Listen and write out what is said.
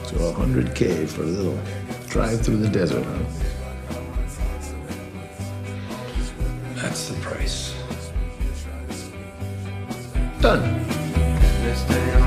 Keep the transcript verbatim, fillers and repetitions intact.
So one hundred K for a little drive through the desert, huh? That's the price. Done. This day